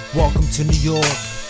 Welcome to New York.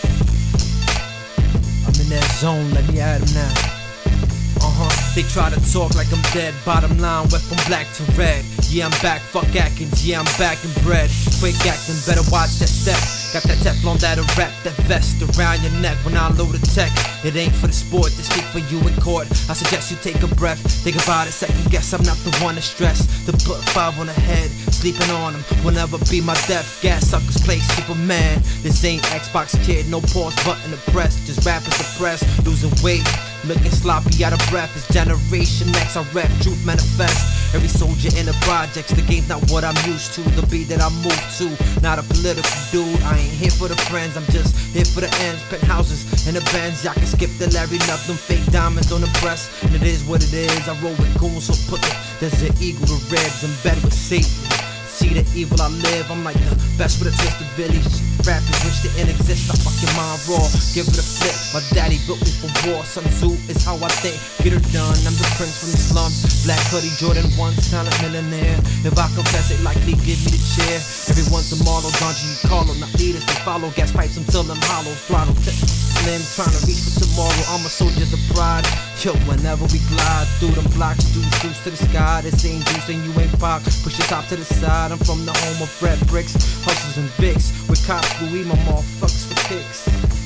I'm in that zone, let me at 'em now. They try to talk like I'm dead. Bottom line, went from black to red. Yeah, I'm back, fuck Atkins. Yeah, I'm back in bread. Quick acting, better watch that step. Got that Teflon that'll wrap that vest around your neck when I load the tech. It ain't for the sport, they speak for you in court. I suggest you take a breath, think about it, second guess. I'm not the one to stress. To put 5 on the head, sleeping on them will never be my death. Gas suckers play Superman. This ain't Xbox kid, no pause button to press. Just rappers suppressed, losing weight, looking sloppy, out of breath. It's Generation X, I rap, truth manifest. Every soldier in the projects, the game's not what I'm used to. The beat that I move to, not a political dude. I ain't here for the friends, I'm just here for the ends. Penthouses and the Benz, y'all can skip the Larry Nuff, them fake diamonds on the breast. And it is what it is, I roll with goons, so put it. There's an eagle to ribs in bed with Satan. See the evil I live, I'm like the best with a twisted village. Rappers wish they didn't exist, I fuck your mind raw. Give it a flip, my daddy built me for war. Sun Tzu is how I think, get her done. I'm the prince from the slums, black hoodie, Jordan 1, silent millionaire. If I confess, they likely give me the chair. Everyone's a model, Donji Carlo, not leaders to follow. Gas pipes until them hollow, throttle slim, trying to reach for tomorrow. I'm a soldier of pride. Yo, whenever we glide through them blocks, juice to the sky. This ain't juice and you ain't pop. Push your top to the side. I'm from the home of red bricks, hustles and Vicks. With cops, Louis, my motherfuckers for kicks.